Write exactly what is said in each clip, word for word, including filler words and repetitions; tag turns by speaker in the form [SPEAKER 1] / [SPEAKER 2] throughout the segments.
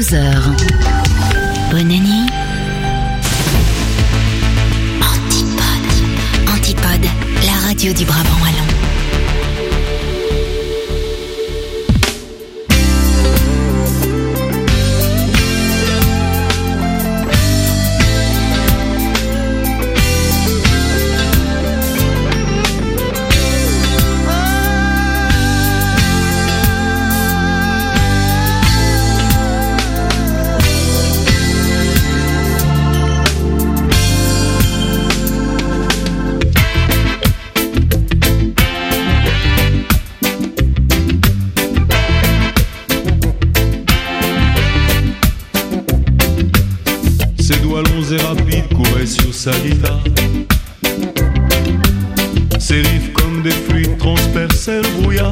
[SPEAKER 1] onze heures. Bonne nuit. Antipode. Antipode, la radio du Brabant wallon.
[SPEAKER 2] Sa guitare, ses riffs comme des fluides transperçaient le brouillard.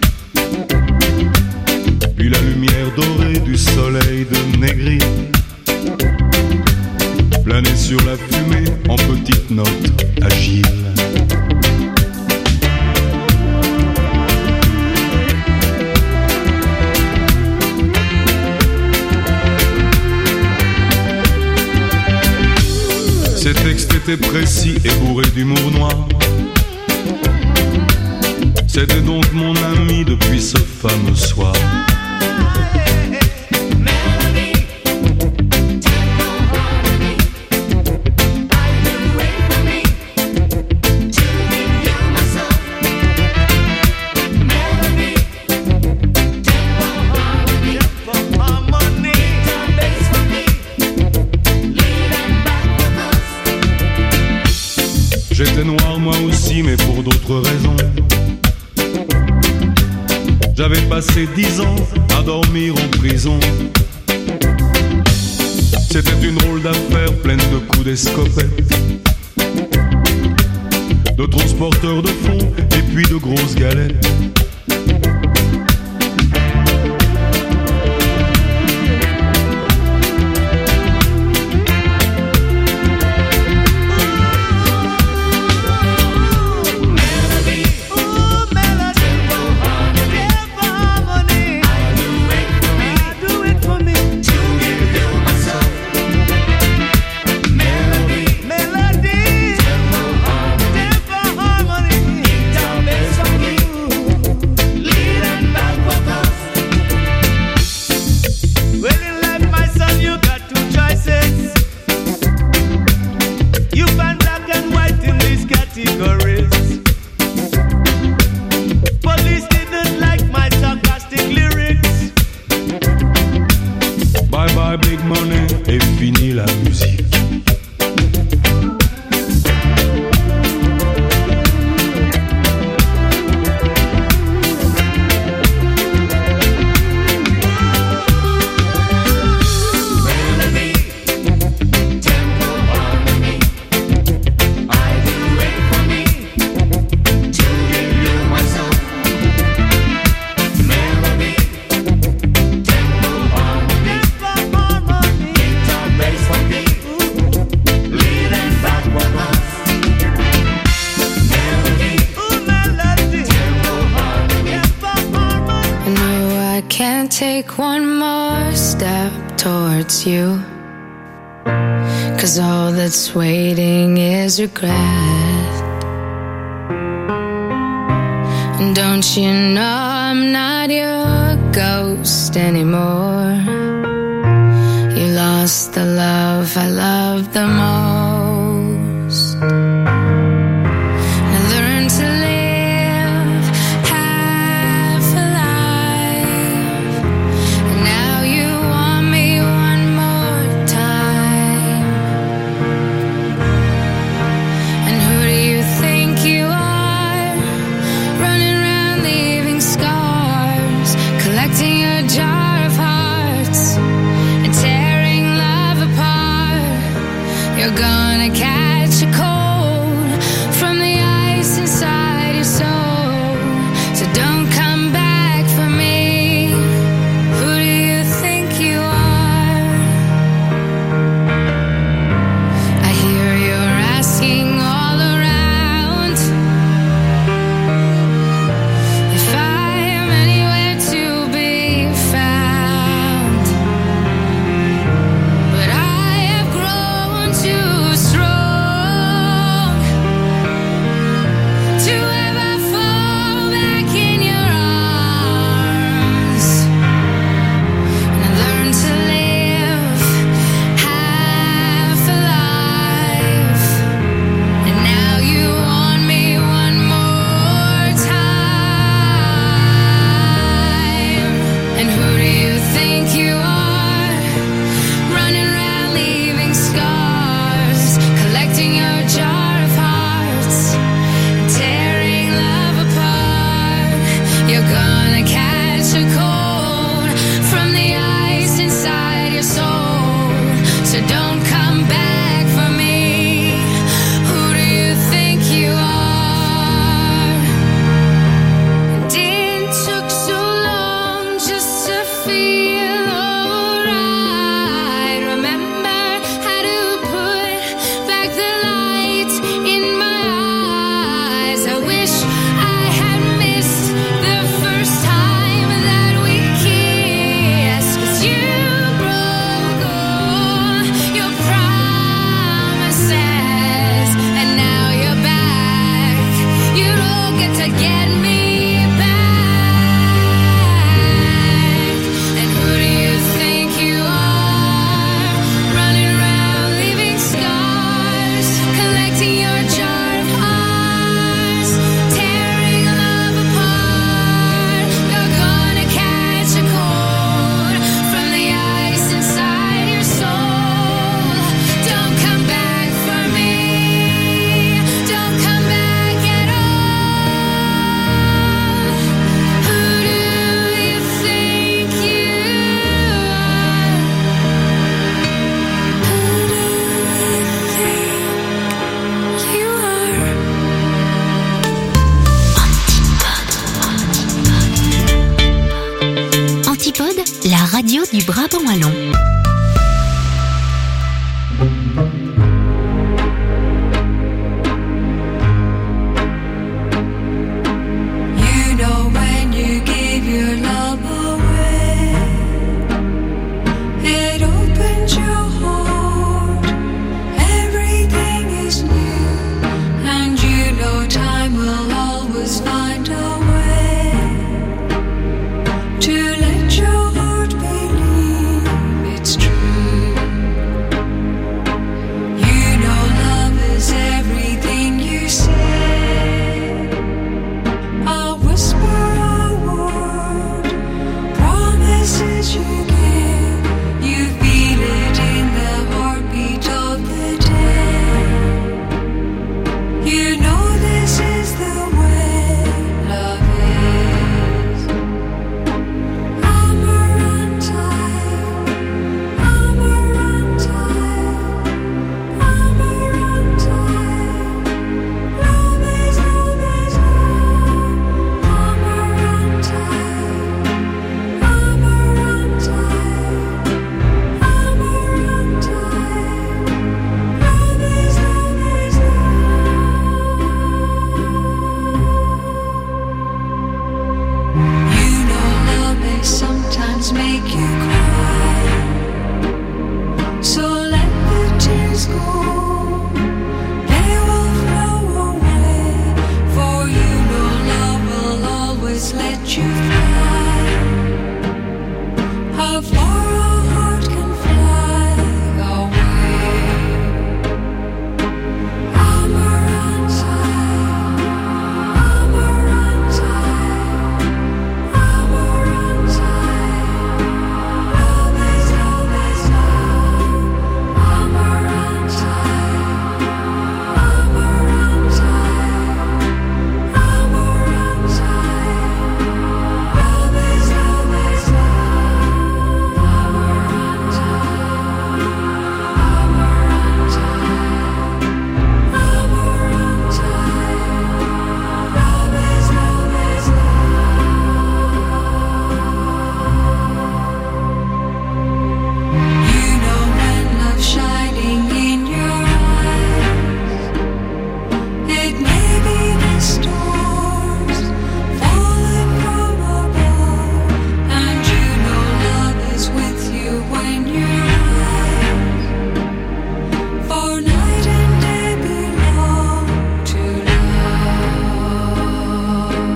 [SPEAKER 2] Puis la lumière dorée du soleil de Négri planait sur la fumée en petites notes agiles. Ces textes étaient précis et bourrés d'humour noir. C'était donc mon ami depuis ce fameux soir. J'étais noir moi aussi, mais pour d'autres raisons. J'avais passé dix ans à dormir en prison. C'était une drôle d'affaire pleine de coups d'escopette, de transporteurs de fonds et puis de grosses galettes.
[SPEAKER 3] Take one more step towards you, 'cause all that's waiting is regret. And don't you know I'm not your ghost anymore? You lost the love I loved the most. I learned to live
[SPEAKER 4] Collecting a jar of hearts
[SPEAKER 3] gonna catch a cold from the ice inside your soul. So don't come back for me. Who do you think you are? And it took so long just to feel alright. Remember how to put back the light in my eyes. I wish I had missed the first time that we kissed. 'Cause you broke all your promises, and now you're back. You don't get to get me back. And who do you think you are? Running around leaving scars, collecting your jar of hearts, tearing love apart. You're gonna catch a cold from the ice inside your soul. Don't come back for me. Don't come back at all. Who do you think you are? Who do you think you are?
[SPEAKER 1] Antipode, la radio du Brabant wallon.
[SPEAKER 4] You know when you give your love away, it opens your heart. Everything is new, and you know time will always find a way to let your heart believe it's true. You know love is everything you say. A whisper, a word, promises you give. You feel it in the heartbeat of the day. You know this is the way love is. Amarante, Amarante, Amarante. Love is, love is love. Amarante, Amarante, Amarante. Love is, love is love. You know love may sometimes make you cry, so let the tears go. They will flow away, for you know love will always let you fly. How far a heart can fly away. Amarante, Amarante, Amarante. Love is, love is love. Amarante, Amarante, Amarante. Love is, love is love. Amarante, Amarante, Amarante. Love is, love is love. You know when love's shining in your eyes, it may be the stars falling from above, and you know love is with you when you're right. For night and day belong to love.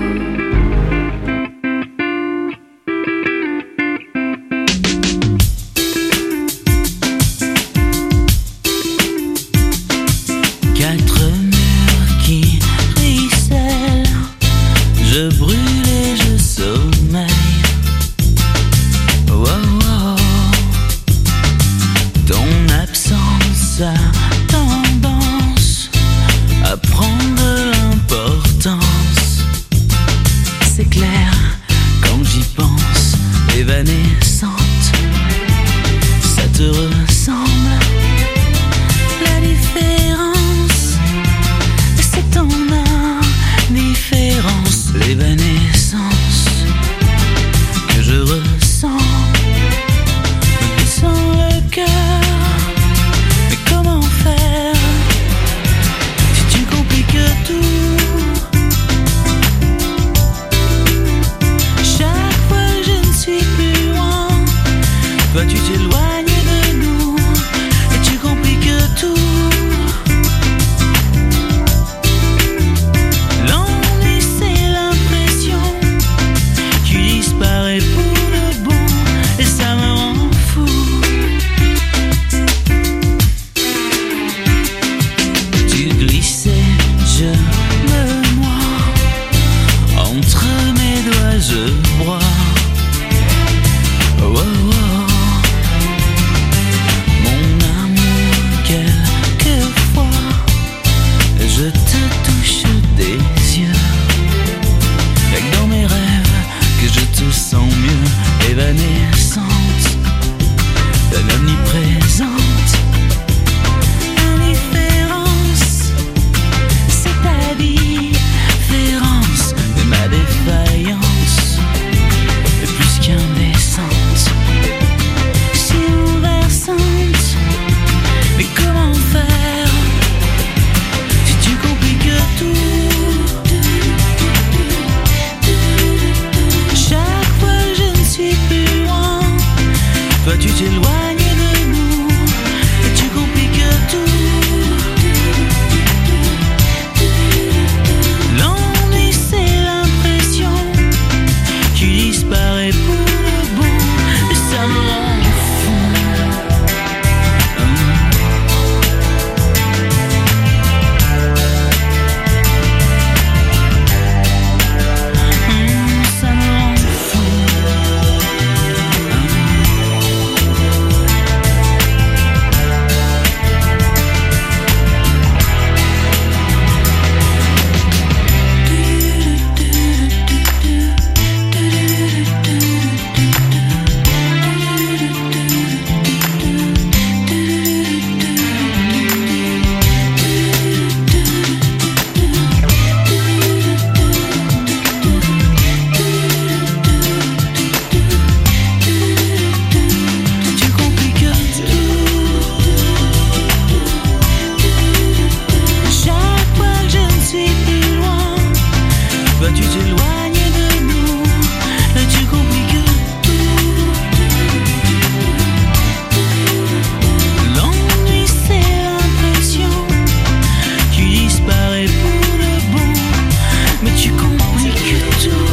[SPEAKER 5] Quatre murs qui ruissellent, je brûle et je sommeille. Oh, oh, oh. Ton absence a tendance à prendre de l'importance. C'est clair, évanescente, ça te ressemble. La différence, c'est ton indifférence, l'évanescence que je ressens me descend le cœur. Mais comment faire si tu compliques tout? Chaque fois je ne suis plus loin, toi tu t'éloignes de nous et tu compliques tout. L'ennui c'est l'impression, tu disparais pour le bon et ça me rend fou. Tu glissais, je me noie, entre mes doigts je broie. Oh, oh, oh. Mon amour, quelquefois je te touche des yeux. Y'a que dans mes rêves que je te sens mieux, évanescente, omniprésente. Indifférence, c'est ta différence, mais ma défaillance est plus qu'indécente, si bouleversante. Mais comment faire si tu compliques tout? Chaque fois je ne suis plus loin, toi tu t'éloignes de nous et tu compliques tout. L'ennui c'est l'impression, tu disparais pour le bon et ça me rend fou. Hum. Hum, ça me rend fou. Hum. Tu compliques tout. Chaque fois que je ne suis plus loin, toi tu t'éloignes de nous et tu compliques tout. L'ennui c'est l'impression, tu disparais pour le bon, mais tu compliques tout.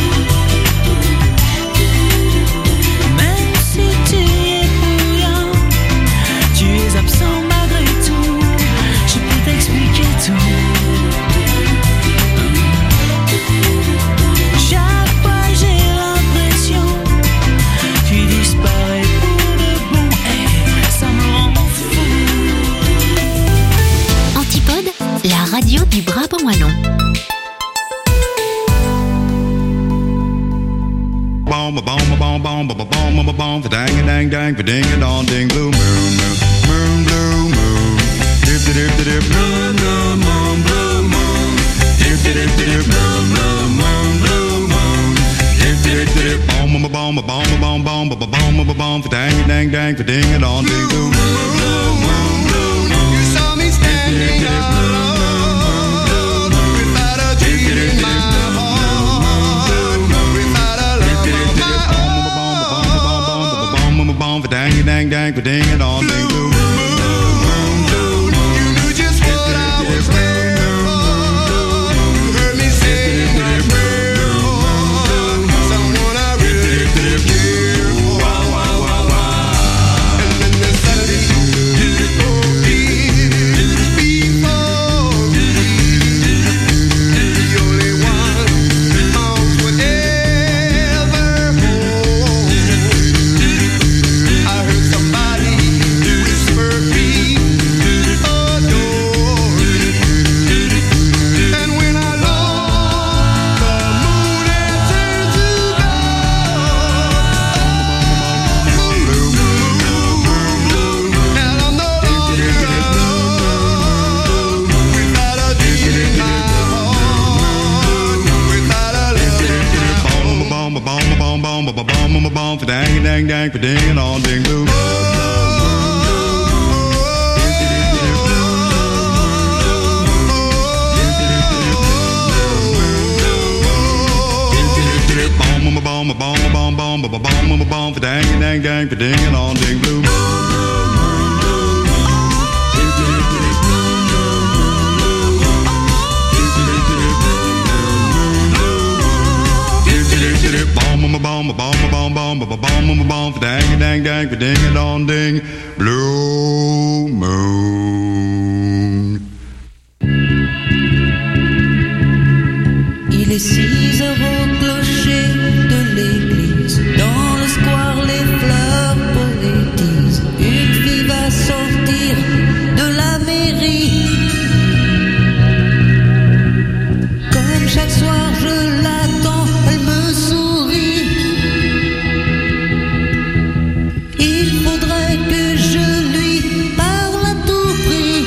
[SPEAKER 5] Même si tu y es pour rien, tu es absent malgré tout. Je peux t'expliquer tout. Chaque fois j'ai l'impression, tu disparais pour le bon et ça me rend fou.
[SPEAKER 1] Antipode, la radio du Brabant wallon.
[SPEAKER 2] Boom, boom, boom, boom, boom, boom, boom, boom, for dang a dang dang, for ding a dong ding, blue moon, moon, moon, blue moon, dip dip dip dip, blue moon, moon, blue moon, dip dip dip dip, blue moon, moon, blue moon, dip dip dip dip, boom, boom, boom, boom, boom, boom, boom, boom, boom, boom, for dang a dang dang, for ding a dong ding, blue moon, blue moon, blue moon, you saw me standing alone without a dream in my heart, without a love of my own. Boom, for dang a dang dang, for ding a dong ding, blue moon, blue moon, you knew just what I was there for. You heard me say my prayer for someone I really care for. And then there's something beautiful before me. The only one arms would ever hold. I heard somebody bom, ba ba bom, bom, bom, for dang, dang, dang, for ding and all, ding, boom. Bom, bom, bom, bom, bom, bom, bom, bom, bom, bom, for dang, dang, dang, for ding and all, ding, boom. Bom, bom, bom, bom, bom, bom, bom, bom, bom, bom, for dang, dang, dang, for ding and all, ding, blue moon.
[SPEAKER 5] Il est six heures au clocher de l'église. Dans le square, les fleurs poétisent. Une fille va sortir de la mairie. Comme chaque soir, je l'attends, elle me sourit. Il faudrait que je lui parle à tout prix.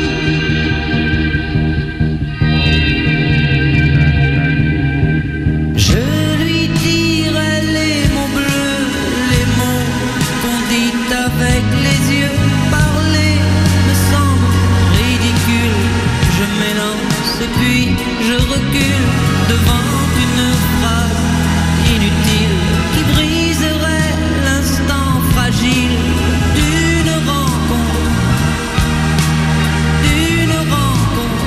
[SPEAKER 5] Je lui dirai les mots bleus, les mots qu'on dit avec les yeux. Parler me semble ridicule. Je m'élance et puis je recule devant une phrase inutile qui briserait l'instant fragile d'une rencontre, d'une rencontre.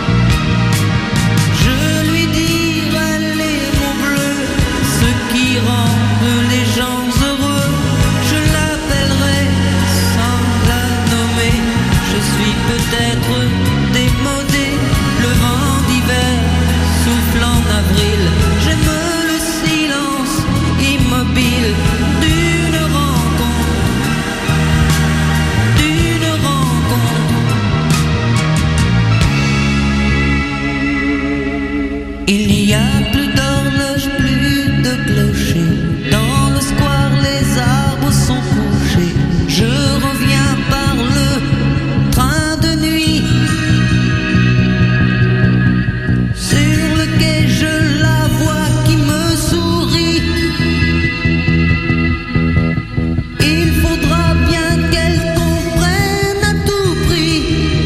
[SPEAKER 5] Je lui dirai les mots bleus, ce qui rendent les gens heureux. Je l'appellerai sans la nommer. Je suis peut-être démodé, le vent d'hiver souffle en avril. J'aime le silence immobile d'une rencontre, d'une rencontre. Il n'y a plus d'horloge, plus de clocher. Dans le square, les arbres sont couchés. Je reviens par le train de nuit. Sur le quai, je la vois qui me sourit. Il faudra bien qu'elle comprenne à tout prix.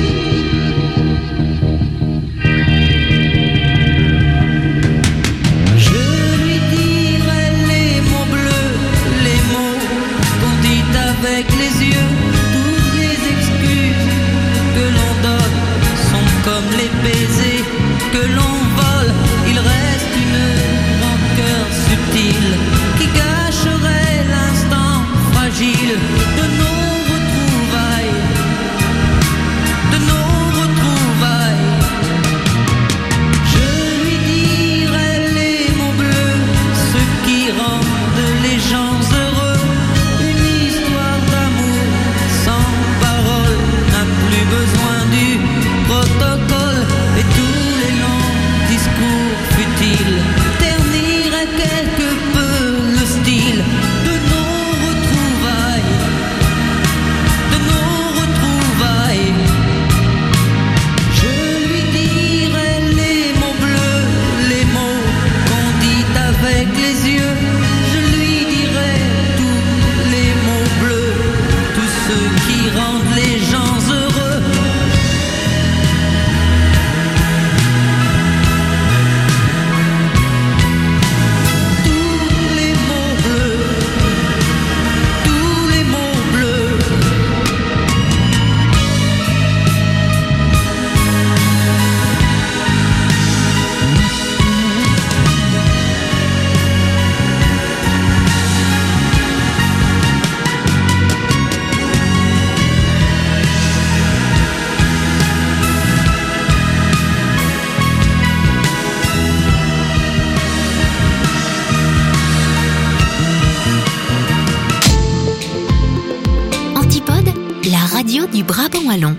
[SPEAKER 5] Je lui dirai les mots bleus, les mots qu'on dit avec les yeux. Toutes les excuses que l'on donne sont comme les baisers que l'on vole. Il reste une rancœur subtile qui cacherait l'instant fragile de nos retrouvailles, de nos retrouvailles. Je lui dirai les mots bleus, ce qui rendent les gens heureux. Une histoire d'amour sans parole n'a plus besoin du protocole. Et tous les longs discours futiles terniraient quelque peu le style de nos retrouvailles, de nos retrouvailles. Je lui dirai les mots bleus, les mots qu'on dit avec les yeux. Je lui dirai tous les mots bleus, tous ceux qui rendent les gens heureux. Tous les mots bleus, tous les mots bleus.
[SPEAKER 1] Antipode, la radio du Brabant wallon.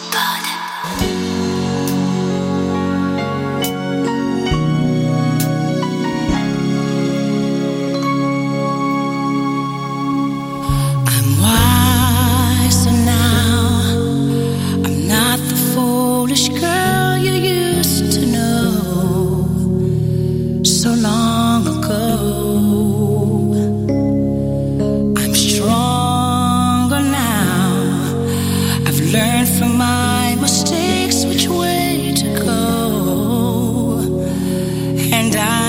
[SPEAKER 5] I'm wiser now. I'm not the foolish girl you used to know so long ago.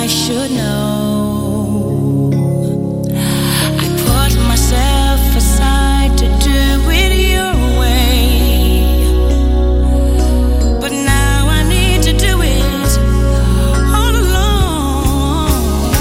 [SPEAKER 5] I should know. I put myself aside to do it your way, but now I need to do it all alone.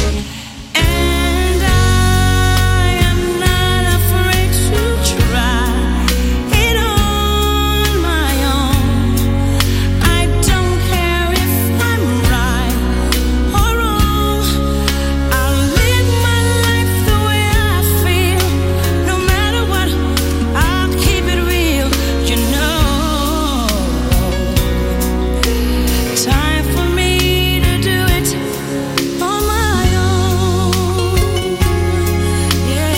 [SPEAKER 5] And I am not afraid to try it on my own. I don't care if I'm right or wrong. I'll live my life the way I feel. No matter what, I'll keep it real, you know. Time for me to do it on my own. Yeah.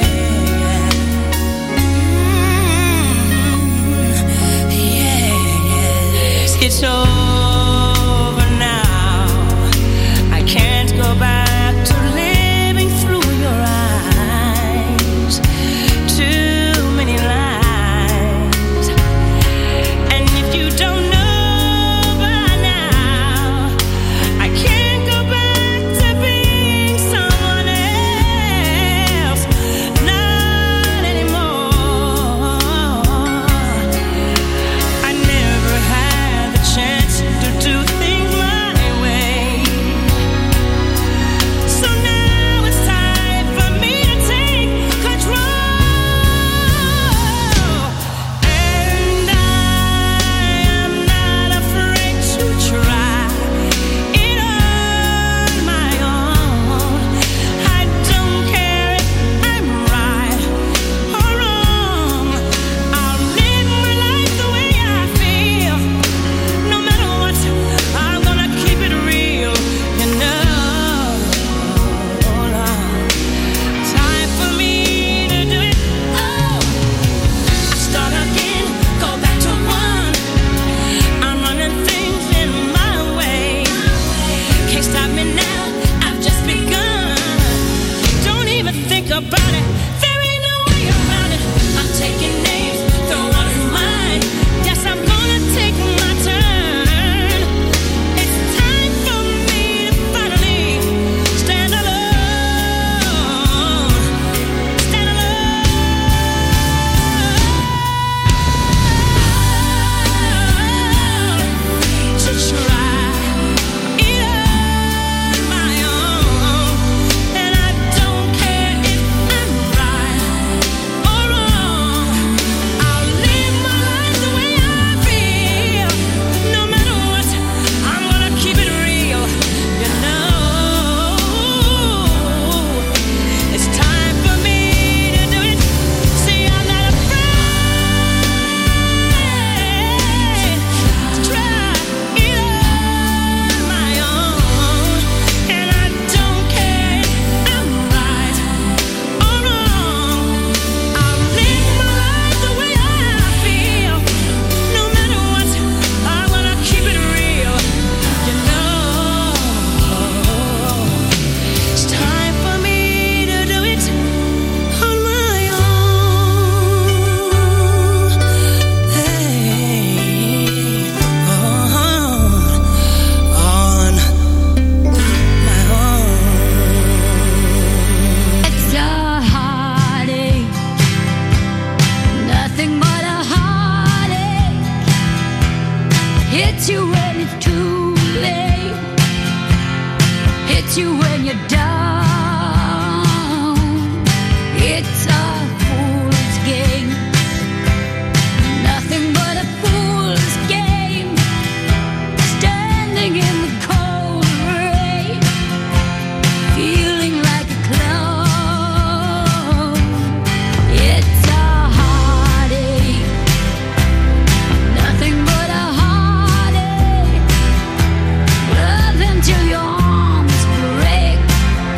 [SPEAKER 5] Mm, yes, it's over now. I can't go back to living through your eyes. Too many lies. And if you don't know by now, I can't go back to being someone else. Not anymore. I never had the chance to do things my way. So now it's time for me to take control. And I am not afraid to try it on my own. I don't care if I'm right or wrong. I'll live my life the way I feel. No matter what, I'm gonna keep it real, you know. Time for me to do it. Oh, I start again, go back to one. I'm running things in my way. Can't stop me now, I've just begun. Don't even think about it, there ain't no way around it. I'm taking names, the one is mine. Yes, I'm gonna take my turn. It's time for me to finally stand alone. Stand alone. To try it on my own. And I don't care if I'm right or wrong. I'll live my life the way I feel. No matter what, I'm gonna keep it real, you know. It's time for me to do it. See, I'm not afraid to try it on my own. And I don't care if I'm right or wrong. I'll live my life the way I feel. No matter what, I'm gonna keep it real, you know. It's time for me to do it on my own. Hey, on, on my own.
[SPEAKER 3] It's a heartache, nothing but a heartache. Hits you when it's too late, hits you when you're down. It's a fool's game, nothing but a fool's game. Standing in the cold rain, feeling like a clown. It's a heartache, nothing but a heartache. Love until your arms break.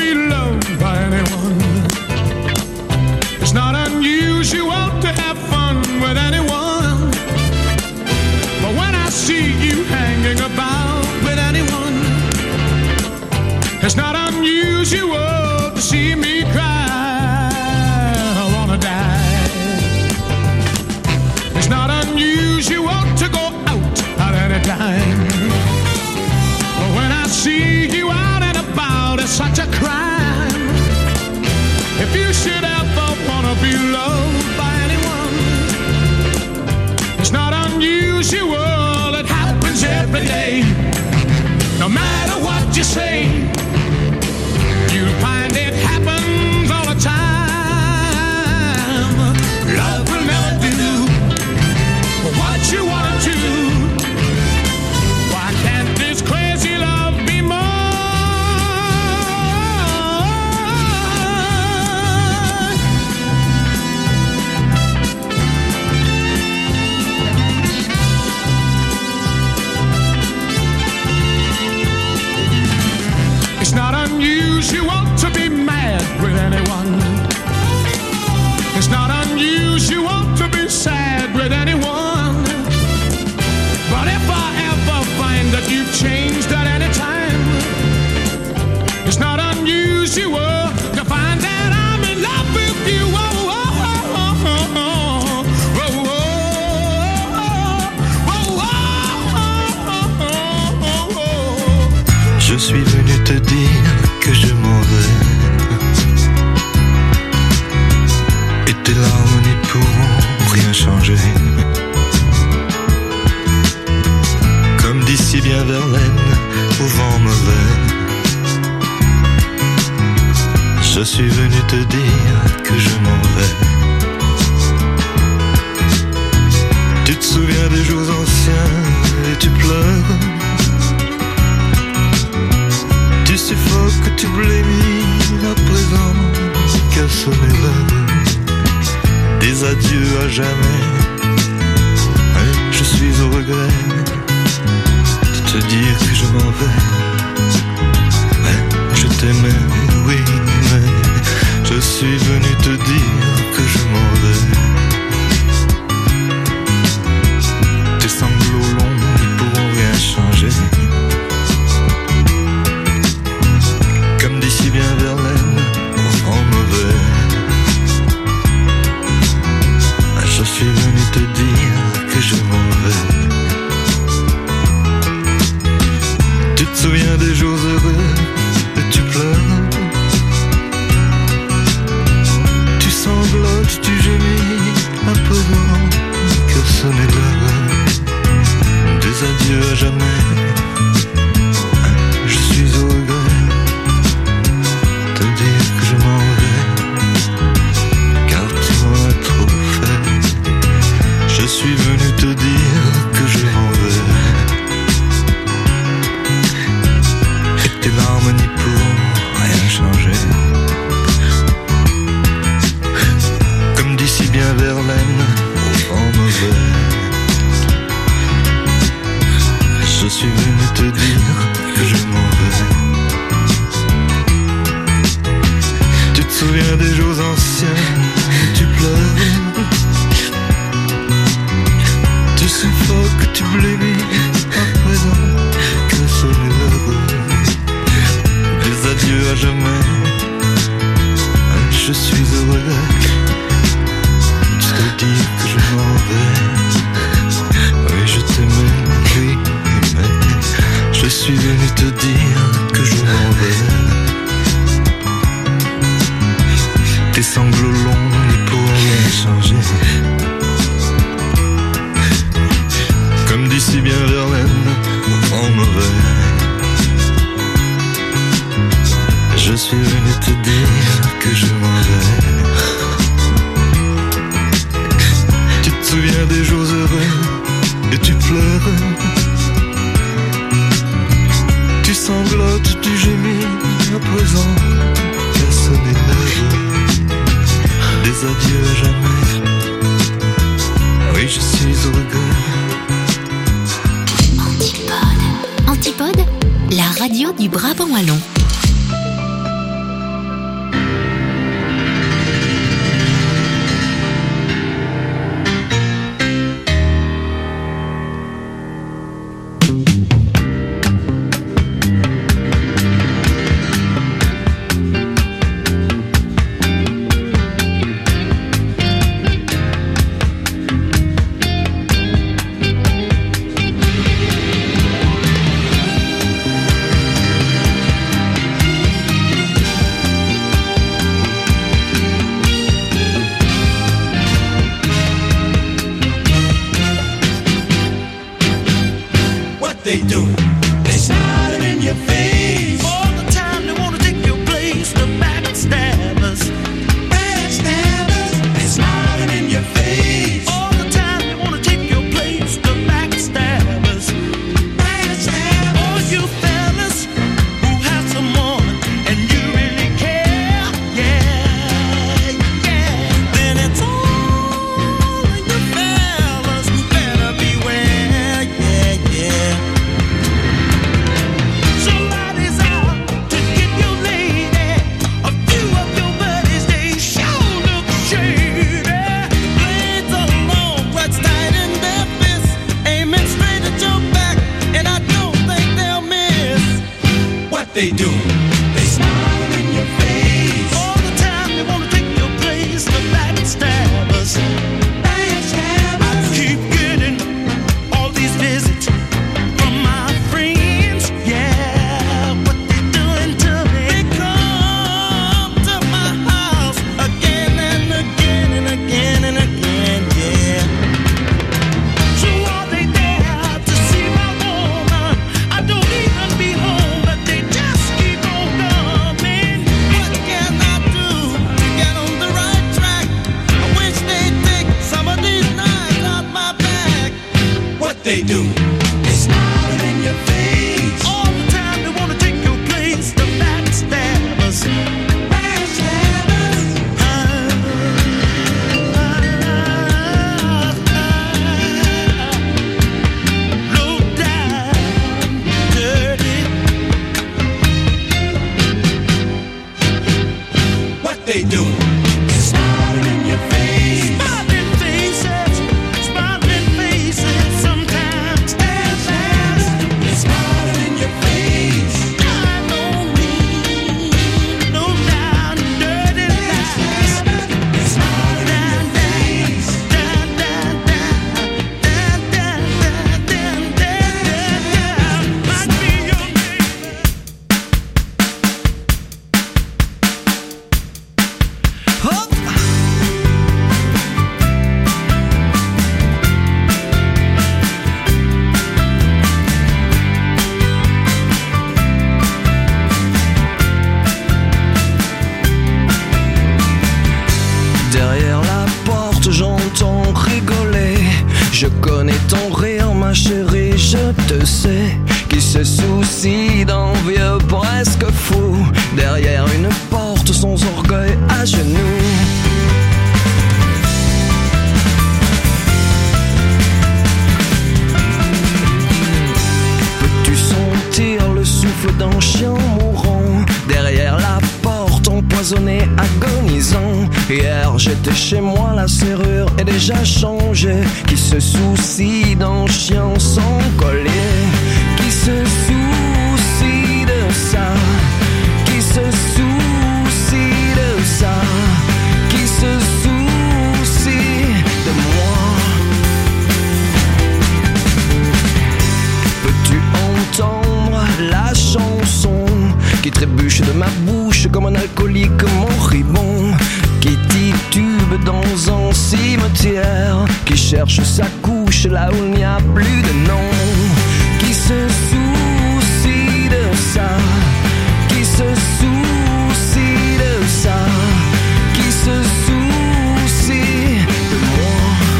[SPEAKER 6] be loved by anyone. It's not unusual to have fun with anyone. But when I see you hanging about with anyone, it's not unusual to see me cry. I wanna die. It's not unusual to go out at any time. But when I see you out and about, it's such a crime. If you should ever wanna be loved by anyone, it's not unusual, it happens every day. No matter what you say, you'll find it happens all the time. Love will never do what you want to. Why can't this crazy love be more? It's not unusual to be mad with anyone. It's not unusual to be sad with anyone. But if I ever find that you've changed at any time, it's not unusual to find that I'm in love with you. Oh, oh, oh, oh, oh, oh, oh, oh, oh, oh.
[SPEAKER 7] Je suis venu te dire que je m'en vais, et tes larmes n'y pourront rien changer. Comme dit si bien Verlaine, au vent mauvais, je suis venu te dire que je m'en vais. Tu te souviens des jours anciens et tu pleures. Tu suffoques, tu blémis à présent qu'à sonner l'heure des adieux à jamais. Et je suis au regret de te dire que je m'en vais. Mais je t'aimais, oui, mais je suis venu te dire que je m'en vais. Tes sanglots longs ne pourront rien changer. Comme dit si bien Verlaine, au vent mauvais, je suis venu te dire que je m'en vais. Tu te souviens des jours heureux et tu pleures. Tu sanglotes, tu gémis à présent que sonnait l'heure des adieux à jamais. Je suis au regret te dire que je m'en vais, car tu m'en as trop fait. Je suis venu te dire que je m'en vais, et tes larmes n'y pourront rien changer. Comme dit si bien Verlaine, au vent mauvais, je suis venu te dire que je m'en vais. Tu te souviens des jours anciens où tu pleures. Tu suffoques, tu blémis à présent que sonne l'heure des adieux à jamais. Je suis heureux de te dire que je m'en vais. Oui, je t'aimais, oui, mais je suis venu te dire que je m'en vais. Tes sanglots longs n'y pourront rien changer. Comme dit si bien Verlaine, au vent mauvais, je suis venu te dire que je m'en vais. Tu te souviens des jours heureux et tu pleures. Tu sanglotes, tu gémis à présent qu'à sonner l'heure des adieux à jamais. Oui, je suis au regret.
[SPEAKER 1] Antipode. Antipode, la radio du Brabant wallon.
[SPEAKER 8] they do? Smiling in your face. Smiling faces, smiling faces sometimes. Stand fast. It's smiling in your face. I don't mean no down dirty lies. It's smiling in your face. Down, down, down, down, down, down, down, down, down. Might be your neighbor. Hop.
[SPEAKER 9] Derrière la porte, j'entends rigoler. Je connais ton rire, ma chérie, je te sais. Qui se soucie d'un vieux presque fou. Derrière une porte, sans orgueil à genoux. Peux-tu sentir le souffle d'un chien mourant derrière la porte, empoisonné, agonisant? Hier j'étais chez moi, la serrure est déjà changée. Qui se soucie d'un chien sans collier? Qui se soucie de ça? Qui se soucie de ça? Qui se soucie de moi? Peux-tu entendre la chanson qui trébuche de ma bouche comme un alcoolique moribond, qui titube dans un cimetière, qui cherche sa couche là où il n'y a plus de nom? Qui se soucie de ça? Qui se soucie de ça? Qui se soucie de moi?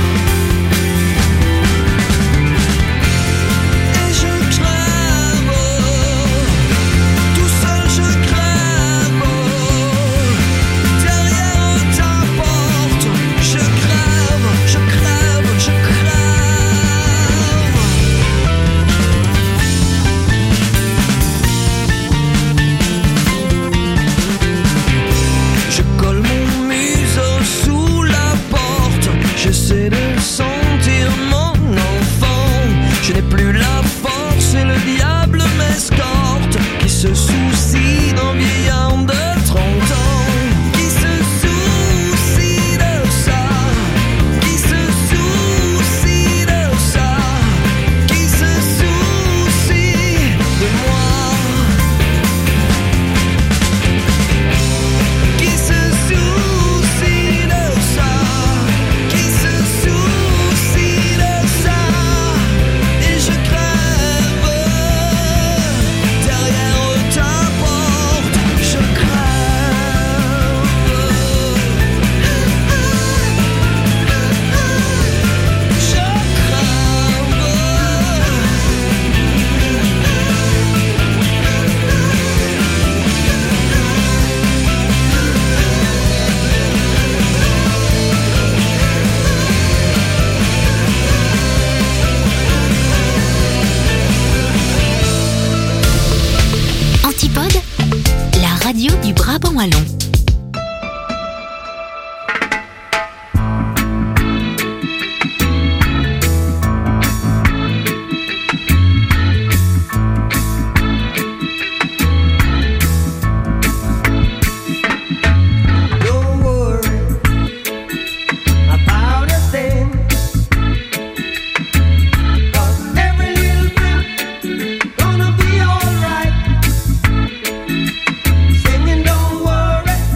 [SPEAKER 9] Et je crève, tout seul je crève. Derrière ta porte, je crève, je crève, je crève. Je colle mon museau sous la porte, j'essaie de sentir mon enfant. Je n'ai plus la force et le diable m'escorte. Qui se soucie d'un vieillard de trente ans? Qui se soucie de ça? Qui se soucie de ça? Qui se soucie de moi? Qui se soucie de ça? Qui se soucie de ça? Et je crève derrière ta porte, je crève. Je
[SPEAKER 1] Antipode, la radio du Brabant wallon.
[SPEAKER 8] Don't worry about a thing, 'cause every little thing gonna be alright. Singing, don't worry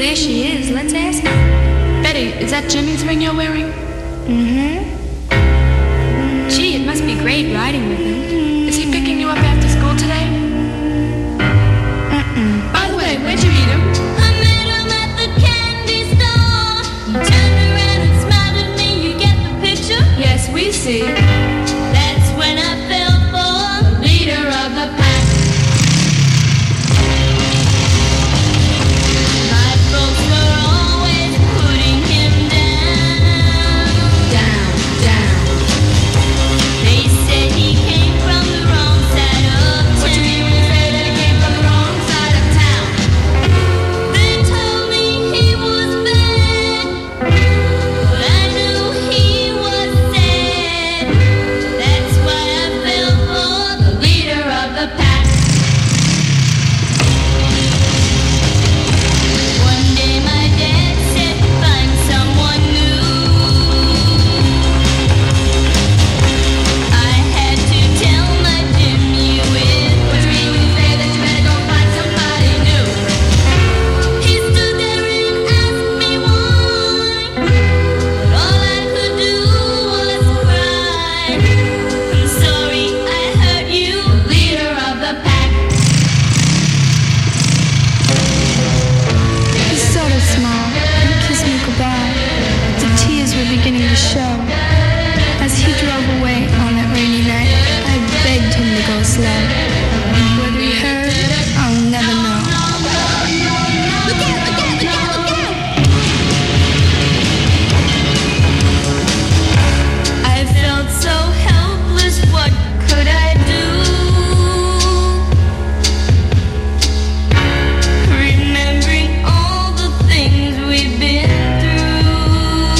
[SPEAKER 3] there she is. Let's ask her.
[SPEAKER 10] Betty, is that Jimmy's ring you're wearing?
[SPEAKER 3] Mm-hmm. Gee, it must be great riding with him.
[SPEAKER 10] Is he picking you up after school today?
[SPEAKER 3] Mm-mm.
[SPEAKER 10] By the way, where'd you meet him?
[SPEAKER 11] I met him at the candy store. He turned around and smiled at me. You get the picture?
[SPEAKER 10] Yes, we see.
[SPEAKER 11] That's when I fell for the leader of the pack. My folks were always putting him down,
[SPEAKER 10] Down, down.
[SPEAKER 11] They said he came from the wrong side of
[SPEAKER 10] What you mean when you say that he came from the wrong side of town?
[SPEAKER 11] They told me he was bad, but I knew he was sad. That's why I fell for the leader of the pack. One day my dad said, find someone new. I had to tell my Jim you with
[SPEAKER 10] What you mean when you say that you better go find somebody new?
[SPEAKER 11] He stood there and asked me why, but all I could do was cry. I'm sorry I hurt you, leader of the pack.
[SPEAKER 3] He sort of smiled and kissed me goodbye. The tears were beginning to show. As he drove away on that rainy night, I begged him to go slow. Whether he heard, I'll never know.
[SPEAKER 11] Look out, look out, look out, look out! I felt so helpless, what could I do? Remembering all the things we've been through.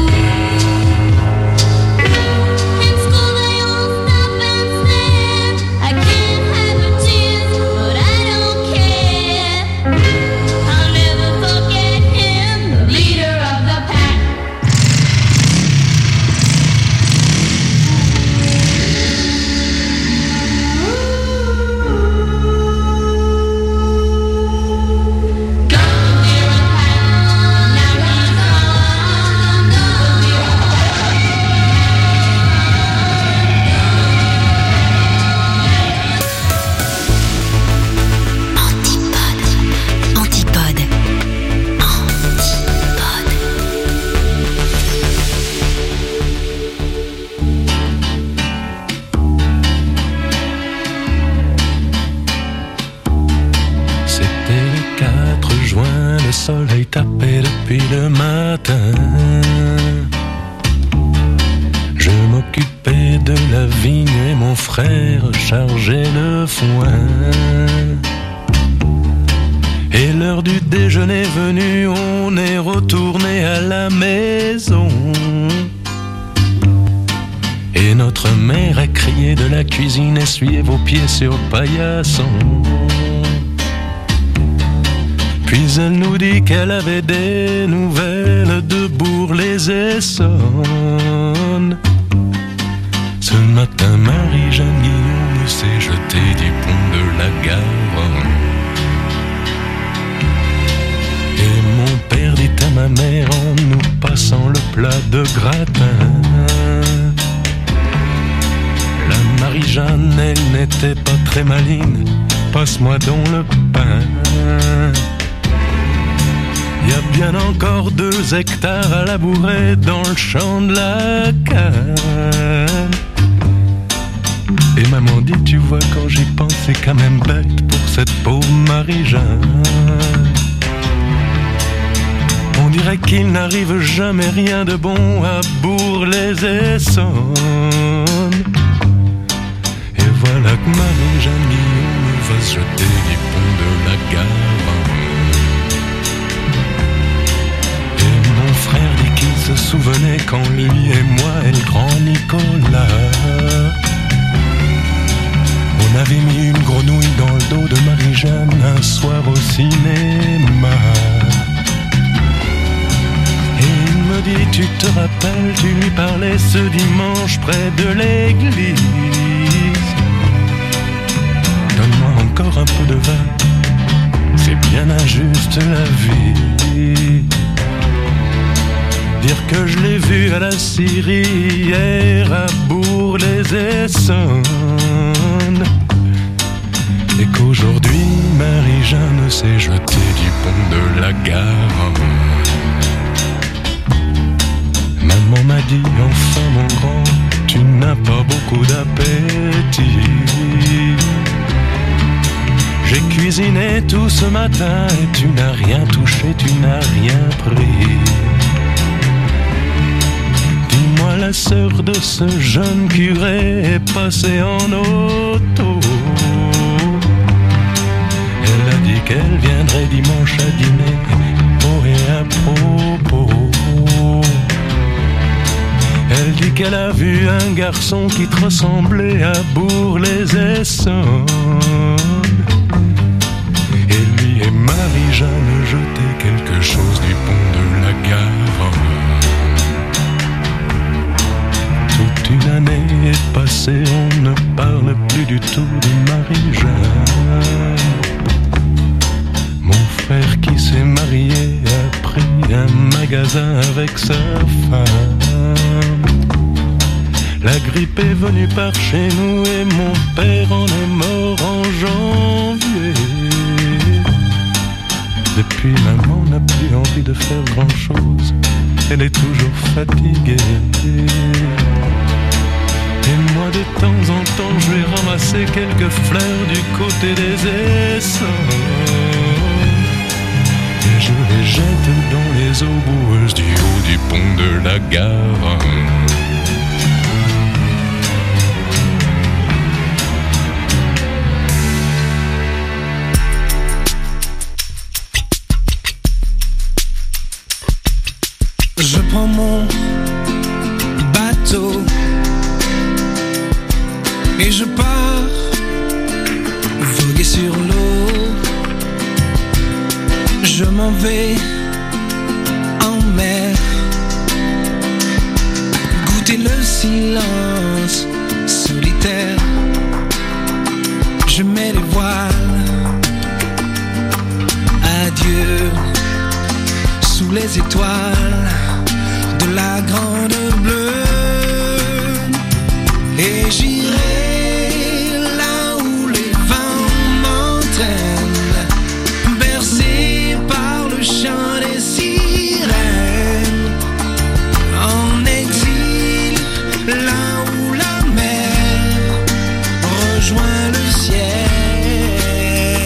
[SPEAKER 11] In school they all stop and stare. I can't have her tears, but I don't care. I'll never forget him, the leader of the pack.
[SPEAKER 1] Antipode. Antipode. Antipode.
[SPEAKER 7] C'était le quatre juin, le soleil tapait depuis le matin. Je m'occupais de la vigne et mon frère chargeait le foin. Et l'heure du déjeuner venue, on est retourné à la maison. Et notre mère a crié de la cuisine, essuyez vos pieds sur le paillasson. Puis elle nous dit qu'elle avait des nouvelles de Bourg-les-Essonnes. Ce matin, Marie-Jeanne Guillaume s'est jetée du pont de la Garonne. Et mon père dit à ma mère en nous passant le plat de gratin: la Marie-Jeanne, elle n'était pas très maligne, passe-moi donc le pain. Y a bien encore deux hectares à labourer dans le champ de la canne. Et maman dit, tu vois, quand j'y pense, c'est quand même bête pour cette pauvre Marie-Jeanne. On dirait qu'il n'arrive jamais rien de bon à Bourg-les-Essonnes. Et voilà que Marie-Jeanne Guillaume va se jeter du pont de la Garonne. Mon frère dit qu'il se souvenait quand lui et moi et le grand Nicolas, on avait mis une grenouille dans le dos de Marie-Jeanne un soir au cinéma. Et il me dit, tu te rappelles, tu lui parlais ce dimanche près de l'église. Donne-moi encore un peu de vin, c'est bien injuste la vie.
[SPEAKER 12] Dire que je l'ai vu à la Syrie hier à Bourg-les-Essonnes, et qu'aujourd'hui Marie-Jeanne s'est jetée du pont de la Garonne. Maman m'a dit, enfin mon grand, tu n'as pas beaucoup d'appétit. J'ai cuisiné tout ce matin et tu n'as rien touché, tu n'as rien pris. Dis-moi, la sœur de ce jeune curé est passée en auto. Elle a dit qu'elle viendrait dimanche à dîner pour et à propos. Elle dit qu'elle a vu un garçon qui te ressemblait à Bourg-les-Essonnes. Et lui et Marie-Jeanne jetaient quelque chose du pont de la Garonne. Toute une année est passée, on ne parle plus du tout de Marie-Jeanne. Mon frère qui s'est marié a pris un magasin avec sa femme. La grippe est venue par chez nous et mon père en est mort en janvier. Depuis, maman n'a plus envie de faire grand-chose, elle est toujours fatiguée. Et moi de temps en temps je vais ramasser quelques fleurs du côté des Essonnes, et je les jette dans les eaux boueuses du haut du pont de la Garonne.
[SPEAKER 13] Je prends mon bateau et je pars voguer sur l'eau. Je m'en vais en mer, goûter le silence solitaire. Je mets les voiles, adieu sous les étoiles de la grande bleue, et j'irai là où les vents m'entraînent, bercé par le chant des sirènes, en exil là où la mer rejoint le ciel.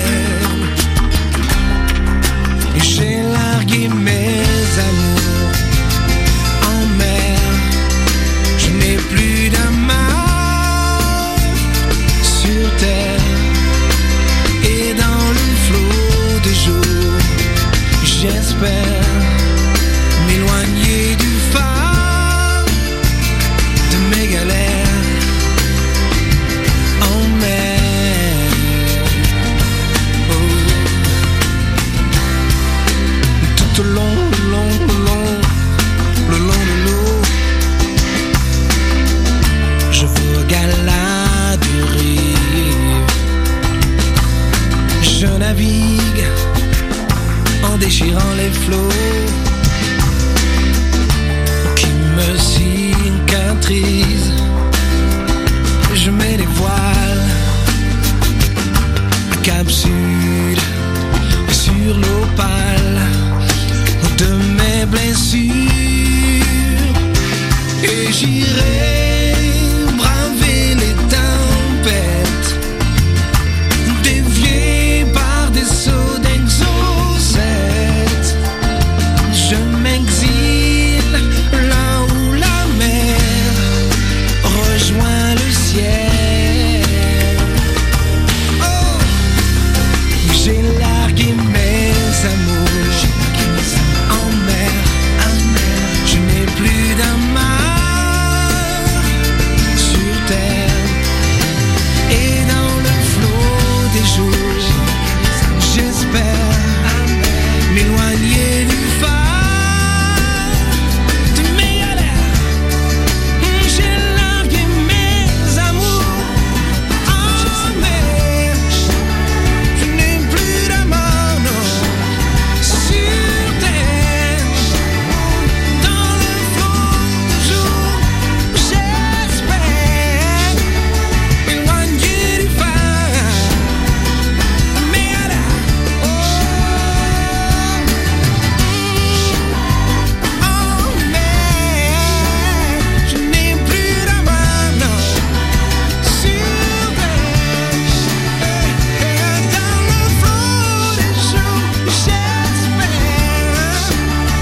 [SPEAKER 13] Et j'ai largué mes amours en mer, je n'ai plus d'amarre sur terre, et dans le flot des jours, j'espère m'éloigner du phare de mes galères en mer. Oh. Tout au long, le long, le long, le long de l'eau, je vogue à la dérive. Je navigue en déchirant les flots qui me cicatrisent. Je mets les voiles à Cap Sud, sur l'opale de mes blessures, et j'irai